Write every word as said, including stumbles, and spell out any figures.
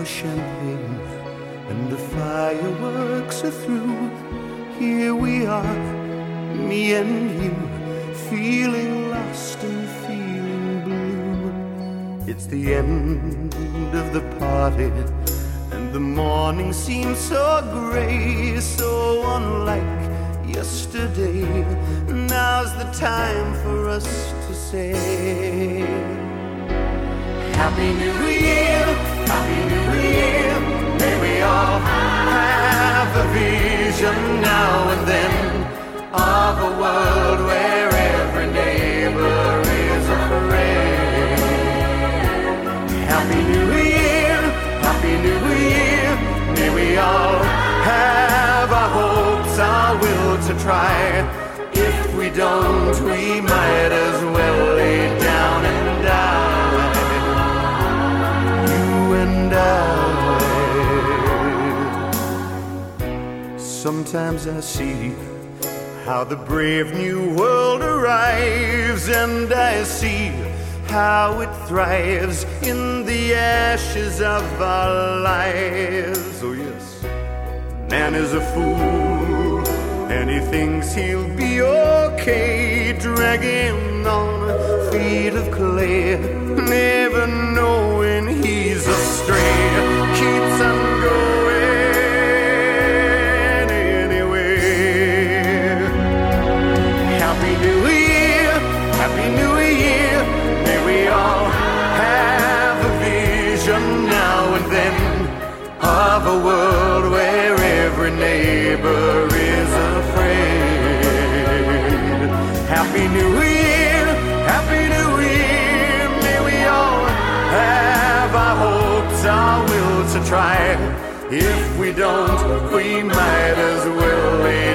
our champagne and the fireworks are through. Here we are, me and you, feeling lost and feeling blue. It's the end of the party, and the morning seems so gray, so unlike yesterday. Now's the time for us to say Happy New Year, Happy New Year. May we all have a vision now and then of a world where every neighbor is a friend. Happy New Year, Happy New Year. May we all have our hopes, our will to try. If we don't, we might as well lay down and die. You and I. Sometimes I see how the brave new world arrives, and I see how it thrives in the ashes of our lives. Oh yes, man is a fool, and he thinks he'll be okay, dragging on feet of clay, never knowing he's astray, keeps on going anyway. Happy New Year, Happy New Year. May we all have a vision now and then of a world where every neighbor is a friend. Happy New Year, Happy New Year. May we all have our hopes, our will to try. If we don't, we might as well lay